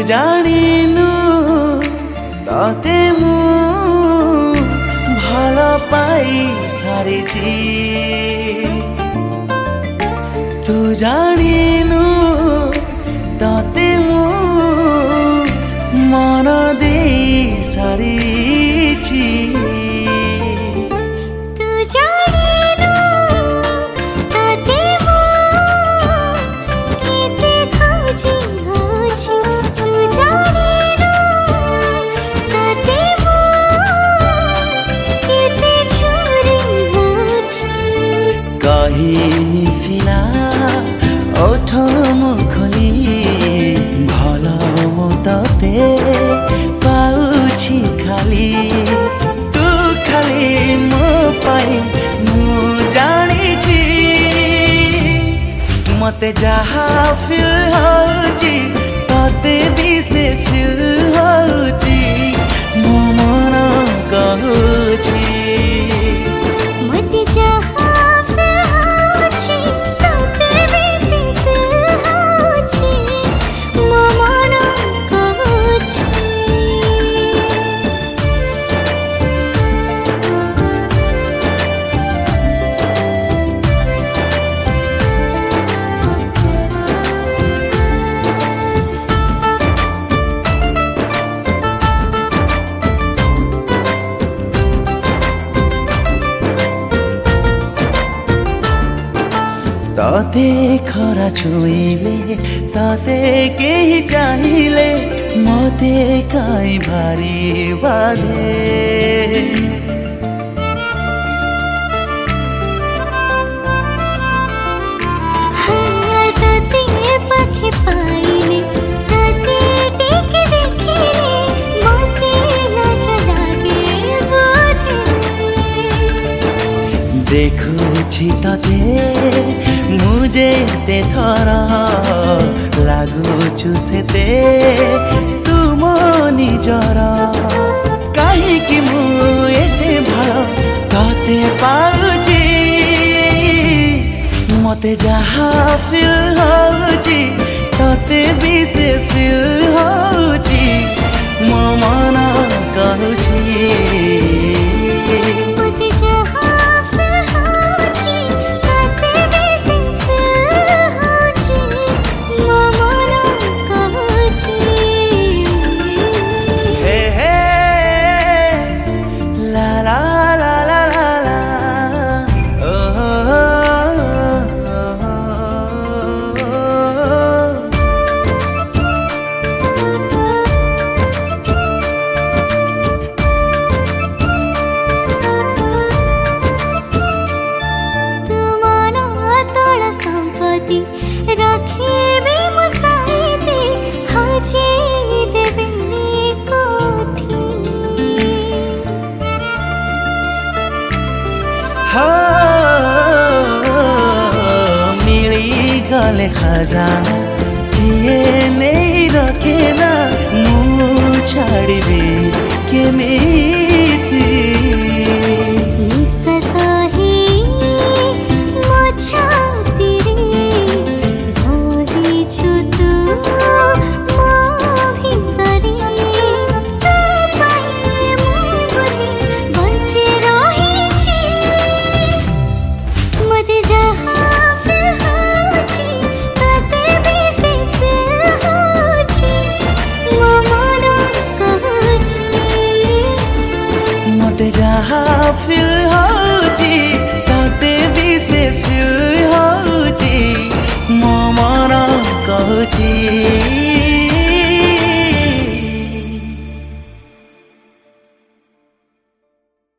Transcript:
जानिनु तते मु भल पाई सारिची तू जानिनु तते मु मन दे सारिची निसिना ओठ मुखली भल मो तते पाउछि खाली तू खाली मो पाई मु जानिछि मते जहा फील होछि तते भी से फील होछि मो मन कहूछि मते जहा तते खरा छुइले तते केही चाहिले मते काई भारी बाधे तते पाखे पाइले तते टेके देखिले मते लाज लागे बोधे देखुछि तते मुझे ते थरा लागुछु सेते तुम निजर काहीकि मु एते भल तते पाउछि मते जहा फील होछि तते भी से फील होछि मो मन कहूछि मिली गले खजाना किए नहीं रखेना मु छाड़बी केमी